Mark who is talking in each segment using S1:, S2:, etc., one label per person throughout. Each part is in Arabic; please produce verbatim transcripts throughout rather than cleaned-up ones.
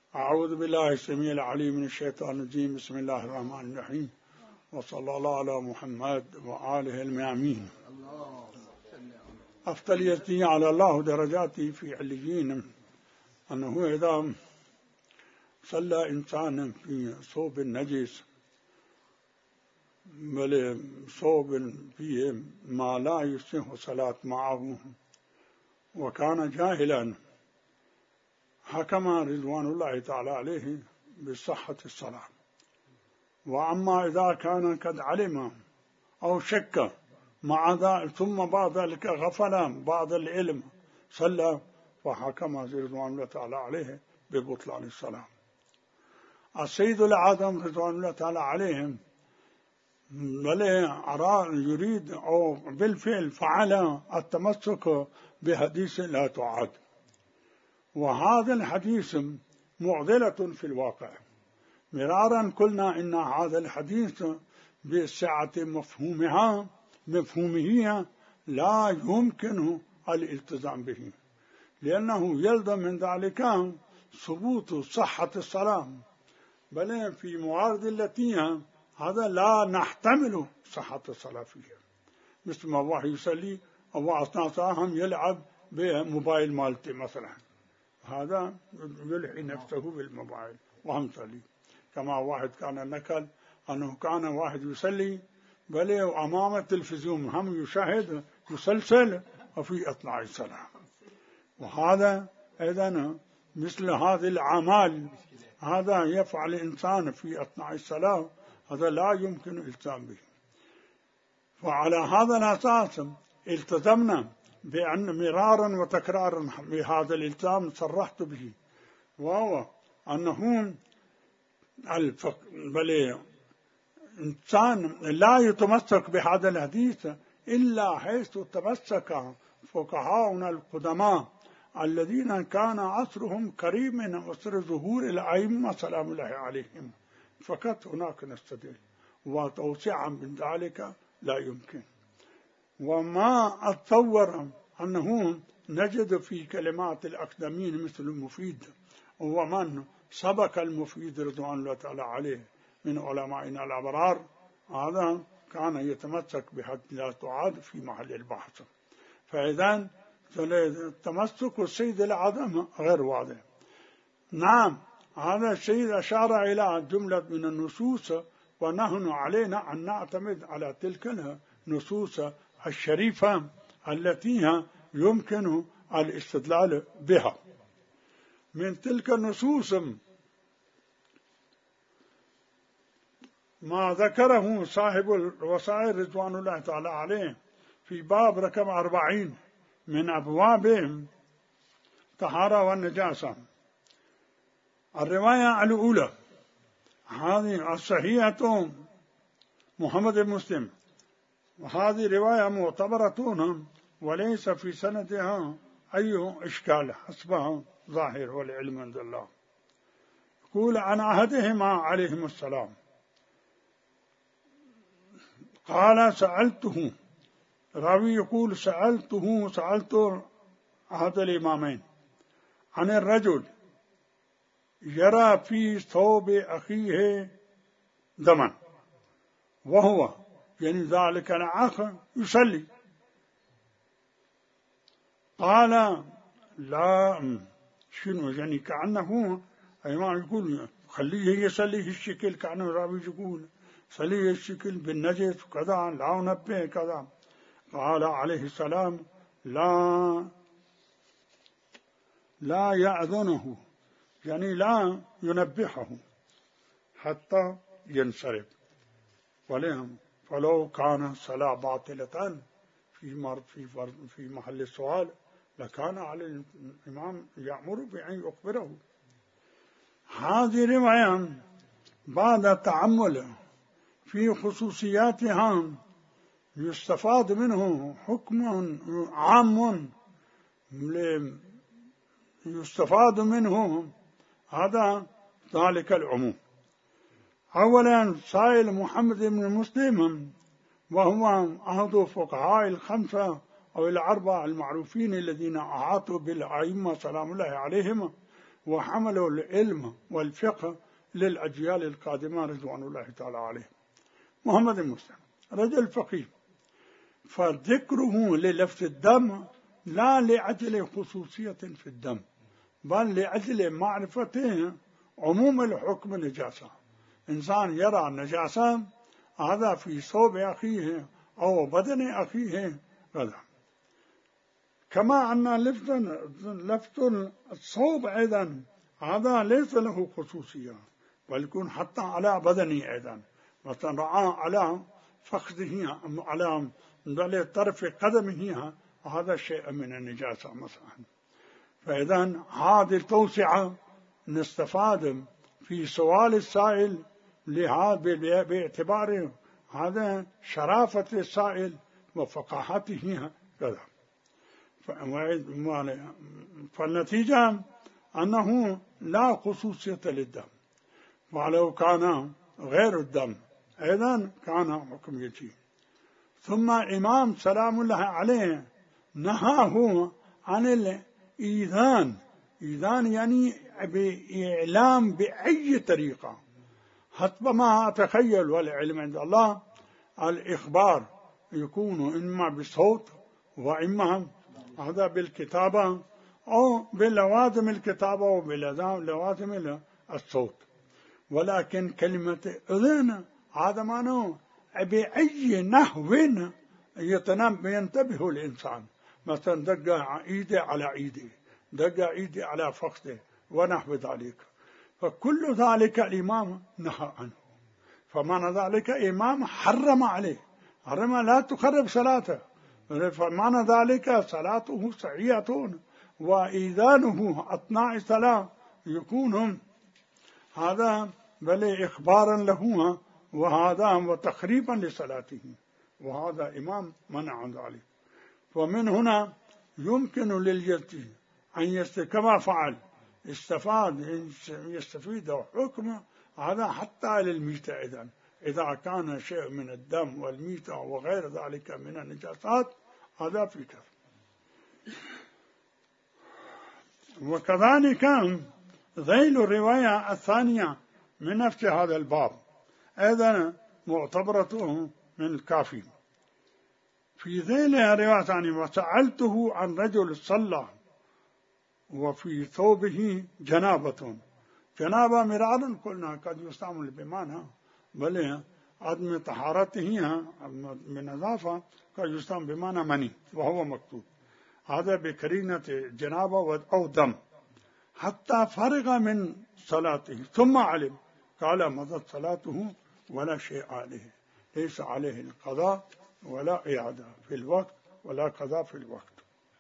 S1: أعوذ بالله السميع العليم من الشيطان الرجيم. بسم الله الرحمن الرحيم، وصلى الله على محمد وآله الميامين. أفضليتي على الله درجاتي في عليين أنه إذا صلى إنسان في صوب نجس بل صوب فيه ما لا يصح صلاة معه وكان جاهلا، حكم رضوان الله تعالى عليه بصحة الصلاة. وأما إذا كان قد علم أو شك مع ذلك ثم بعد ذلك غفل بعد العلم صلى، فحكم رضوان الله تعالى عليه ببطلان الصلاة. السيد الأعظم رضوان الله تعالى عليهم بل يريد أو بالفعل فعل التمسك بحديث لا تعاد، وهذا الحديث معضلة في الواقع. مرارا قلنا إن هذا الحديث بسعة مفهومها مفهومه لا يمكن الالتزام به، لأنه يلزم من ذلك ثبوت صحة الصلاة، بل في موارد التي هذا لا نحتمل صحة الصلاة فيها، مثل ما واحد يصلي أو أثناء صلاة يلعب بموبايل مالتي مثلا، هذا يلحي نفسه بالموبايل وهم صلي. كما واحد كان نكل أنه كان واحد يصلي بل أمام التلفزيون هم يشاهد مسلسل وفي أثناء الصلاة، وهذا أيضا مثل هذه الأعمال هذا يفعل الإنسان في أثناء الصلاة، هذا لا يمكن الالتزام به. وعلى هذا الأساس التزمنا بأن مرارا وتكرارا بهذا الالتزام صرحت به، وهو أنه الفق... بل إنسان لا يتمسك بهذا الحديث إلا حيث تمسك فقهاؤنا القدماء الذين كان عصرهم قريب من عصر ظهور الأئمة سلام الله عليهم، فقط هناك نستدل، وتوسعا من ذلك لا يمكن. وما أتصور أنه نجد في كلمات الأكاديميين مثل المفيد ومن سبق المفيد رضوان الله تعالى عليه من علمائنا الأبرار، هذا كان يتمسك بحد لا تعاد في محل البحث. فإذا تمسك السيد الأعظم غير واضح. نعم، هذا الشيء أشار إلى جملة من النصوص، ونحن علينا أن نعتمد على تلك النصوص الشريفة التي يمكن الاستدلال بها. من تلك النصوص ما ذكره صاحب الوسائل رضوان الله تعالى عليه في باب رقم أربعين من أبواب طهارة والنجاسة. الرواية الأولى هذه الصحيحة محمد بن مسلم، وهذه رواية معتبرة وليس في سندها أي إشكال حسبها ظاهر والعلم عند الله. يقول عن أحدهما عليهم السلام قال سألته، راوي يقول سألته سألت أحد الإمامين عن الرجل يرى في ثوب أخيه دما وهو يعني ذلك الأخ يصلي، قال لا شنو يعني كأنه الإمام يقول خليه يصلي الشكل، كأنه راوي يقول صلي الشكل بالنجس وكذا لا نبه كذا. قال عليه السلام لا لا يأذنه يعني لا ينبهه حتى ينصرف، ولهم فلو كان الصلاة باطلة في مرض في في محل السؤال لكان على الإمام يأمر بأن يخبره. هذه رواية بعد التأمل في خصوصياتها يستفاد منه حكم عام يستفاد منه هذا ذلك العموم. أولا سائل محمد بن مسلم وهو أحد فقهاء الخمسة أو الأربعة المعروفين الذين أحاطوا بالأئمة سلام الله عليهم وحملوا العلم والفقه للأجيال القادمة رضوان الله تعالى عليه. محمد مسلم رجل فقيه، فذكره للفظ الدم لا لأجل خصوصية في الدم، بل لأجل معرفته عموم الحكم نجاسة. إنسان يرى النجاسة هذا في ثوب أخيه أو بدن أخيه غدا، كما أن لفظ لفظ الثوب أيضا هذا ليس له خصوصية، بل يكون حتى على بدنه أيضا، مثلا رأى على فخذه على طرف قدمه هذا شيء من النجاسة مثلا. فإذا هذه التوسعة نستفاد في سؤال السائل لهذا باعتبار هذا شرافة السائل وفقاهته كذا. فالنتيجة أنه لا خصوصية للدم، ولو كان غير الدم أيضا كان حكم يجي. ثم إمام سلام الله عليه نهاه عن الإيذان. إيذان يعني بإعلام بأي طريقة، حسبما أتخيل والعلم عند الله الإخبار يكون إما بصوت وإما هذا بالكتابة أو بلوازم الكتابة وبلوازم الصوت. ولكن كلمة أذن هذا معناه بأي نحو ينتبه الإنسان، مثلا دق إيدي على إيدي، دق إيدي على فخذه ونحو ذلك، فكل ذلك الإمام نهى عنه. فمعنى ذلك إمام حرم عليه، حرم لا تخرب صلاته، فمعنى ذلك صلاته صحيحة، وإيذانه أثناء الصلاة يكون هذا بل إخبارا له وهذا وتخريبا لصلاته، وهذا إمام منع عن ذلك. ومن هنا يمكن للجلد أن يست كما فعل استفاد يستفيد حكم هذا حتى للميتة. إذن إذا كان شيء من الدم والميتة وغير ذلك من النجاسات هذا في كف. وكذلك ذيل الرواية الثانية من نفس هذا الباب أيضا معتبرته من الكافي. في ذيل الرواية الثانية وسألته عن رجل صلى وفي ثوبه جنابة. جنابة مرارا قلنا قد يستعمل بمعنى بل عدم طهارته من نظافة، قد يستعمل بمعنى مني وهو مكتوب، هذا بكرينة جنابة أو دم، حتى فرغ من صلاته ثم علم قال مضت صلاته ولا شيء عليه، ليس عليه القضاء ولا إعادة في الوقت ولا قضاء في الوقت.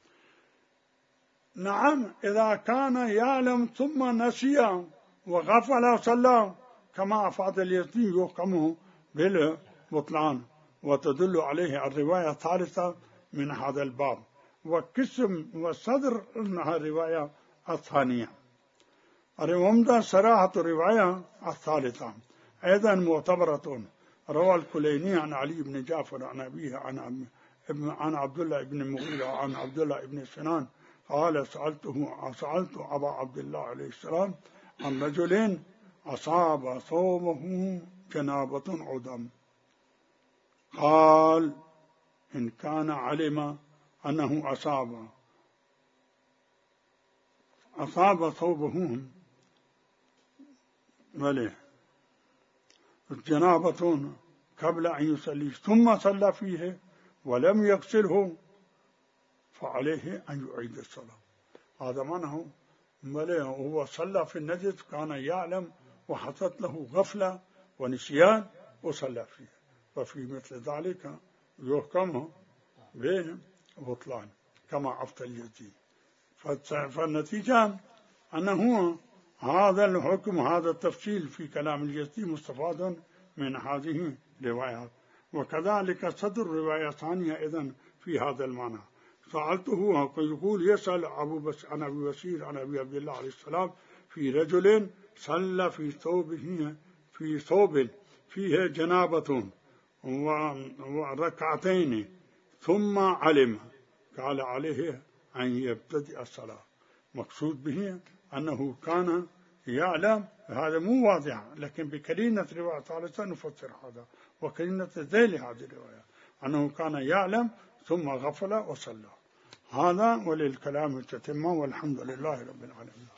S1: نعم إذا كان يعلم ثم نسي وغفل صلى كما أفاد اليقين يحكمه بالبطلان، وتدل عليه الرواية الثالثة من هذا الباب وقسم وصدر الرواية الثانية. الرواية صراحة الرواية الثالثة أيضا معتبرة. روى الكليني عن علي بن جعفر عن أبيه عن عن عبد الله بن المغيرة عن عبد الله بن سنان قال سألته سألت أبا عبد الله عليه السلام عن رجلين أصاب ثوبه جنابة أو دم، قال إن كان علم أنه أصاب أصاب ثوبه مليه جنابة قبل أن يصلي ثم صلى فيه ولم يغسله فعليه أن يعيد الصلاة. هذا معناه مليه هو صلى في النجس كان يعلم وحصلت له غفلة ونسيان وصلى فيه، ففي مثل ذلك يحكم ببطلان كما أفتى اليزيد. فالنتيجة أنه هذا الحكم هذا التفصيل في كلام اليزيد مستفاد من هذه الروايات. وكذلك صدر رواية ثانية إذن في هذا المعنى. سألته يقول يسأل أبو بس عن أبي بشير عن أبي عبد الله عليه السلام في رجل صلى في ثوبه في ثوب فيه جنابة وركعتين ثم علم قال عليه أن يبتدئ الصلاة. مقصود به أنه كان يعلم، هذا مو واضح، لكن بكلمة رواية ثالثة نفسر هذا، وكلمة ذيل هذه الرواية أنه كان يعلم ثم غفل وصلى. هذا وللكلام التتمة، والحمد لله رب العالمين.